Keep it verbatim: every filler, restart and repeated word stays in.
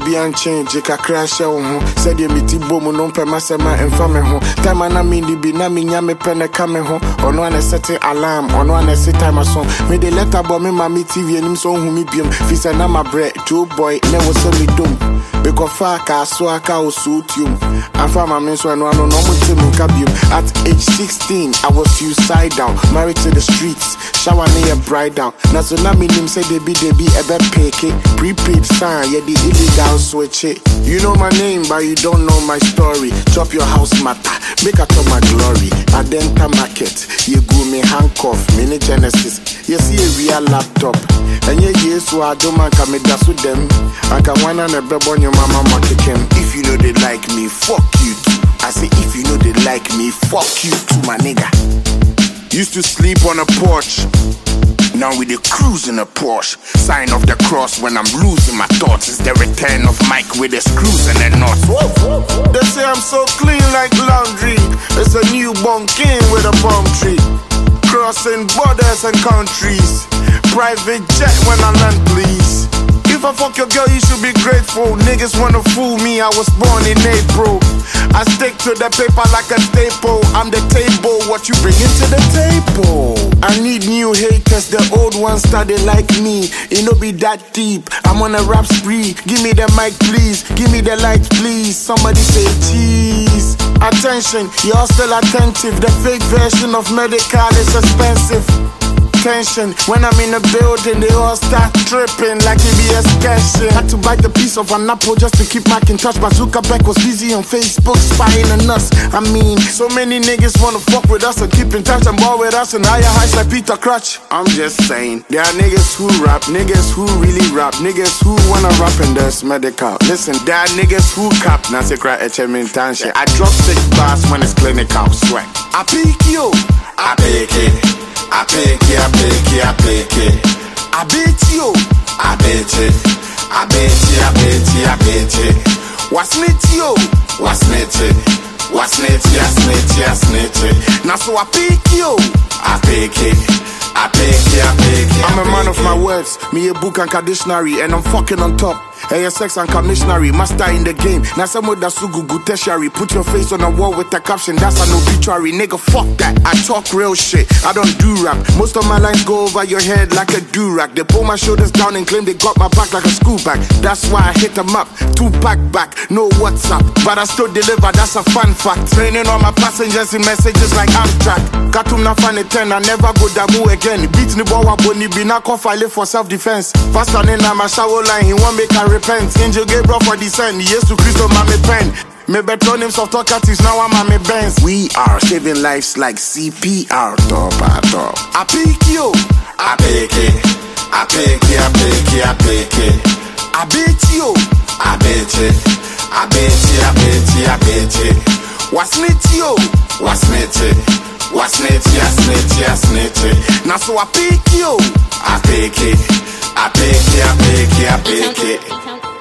be unchanged, Jika crash your home. Said you meet Bomo, no Pemasema and Family home. Time and I mean the Binami Yame Pena coming home. Or no one set alarm, or no one set time or song. May the letter bomb me, my T V and him so whom me beam. Fisa Nama bread, Joe boy, never saw me dumb. Because Faka, Swaka, or suit you. And for my men, so I know no normal team in Kabium. At age sixteen, I was suicidal, married to the streets, shower near bride down. Now, so now me name say they be, they be ever peke. Prepaid sign, yeah, the illegal switch it. You know my name, but you don't know my story. Chop your house matter, make a top my glory. Adenta market, you go me handcuff, mini Genesis. You see a real laptop. And yeah, yes, so I don't man come with them. I can one and a baby on your mama market him. If you know they like me, fuck you too. I say if you know they like me, fuck you too, my nigga. Used to sleep on a porch. Now we the cruise in a Porsche. Sign of the cross when I'm losing my thoughts. It's the return of Mike with the screws and the knots. They say I'm so clean like laundry. It's a newborn king with a palm tree. Crossing borders and countries. Private jet when I land, please. If I fuck your girl, you should be grateful. Niggas wanna fool me, I was born in April. I stick to the paper like a staple. I'm the table, what you bring into the table. I need new haters, the old ones started like me. It no be that deep, I'm on a rap spree. Give me the mic please, give me the light please. Somebody say cheese. Attention, y'all still attentive. The fake version of medical is expensive. When I'm in the building, they all start tripping like it be a sketching. Had to bite the piece of an apple just to keep Mac in touch. But Zuckerberg was busy on Facebook spying on us. I mean, so many niggas wanna fuck with us and keep in touch and ball with us and higher heights like Peter Crouch. I'm just saying, there are niggas who rap, niggas who really rap, niggas who wanna rap and there's medical. Listen, there are niggas who cap, Nancy cry at Chemintanche. I drop six bars when it's clinical, sweat. I pick you, I pick it. I pick it, I pick it, I pick it. I bet you, I bet it. I bet it, I bet it, I bet it. What's it you? What's it? What's it? Yes, it, yes, it. Now so I pick you, I pick it. I pick it, I pick it. I'm a man of my words, me a book and dictionary, and I'm fucking on top. Hey, sex and commissionary, master in the game. Now some of that sugugu tertiary. Put your face on a wall with a caption, that's an obituary. Nigga, fuck that. I talk real shit, I don't do rap. Most of my lines go over your head like a do-rag. They pull my shoulders down and claim they got my back like a school bag. That's why I hit them up, two pack back, no WhatsApp. But I still deliver, that's a fun fact. Training all my passengers in messages like Amtrak. Katum na fan ten, I never go damu again. Beat ni ball waboni, be na call file for self-defense. Pastor nena my shower line, he won't make a repent. Angel Gabriel for descent, yes to Christo mame pen. Me patronyms of talkatives, now I'm a me Benz. We are saving lives like C P R, top at top. I pick you, I pick it. I pick it, I pick it, I pick it. I bet you, I bet it. I bet it, I bet it, I bet it. What's it you? What's it? What's it? Yes, it, yes, it. Now so I pick you, I pick it. I pick it, I pick it, I pick it.